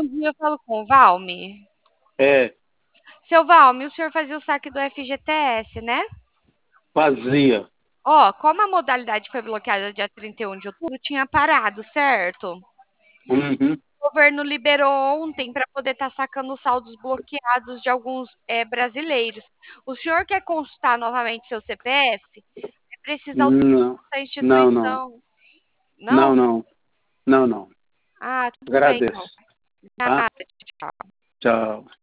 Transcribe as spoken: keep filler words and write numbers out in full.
Bom dia, eu falo com o Valme. É, Seu Valme, o senhor fazia o saque do F G T S, né? fazia. Ó, como a modalidade foi bloqueada dia trinta e um de outubro, tinha parado, certo? Uhum. O governo liberou ontem para poder estar sacando os saldos bloqueados de alguns eh, brasileiros. O senhor quer consultar novamente seu C P F? É preciso Não, autorização da não, não, instituição. Não? não, não, não, não. Ah, tudo bem, então. Agradeço, tá? Nada, tchau. Tchau.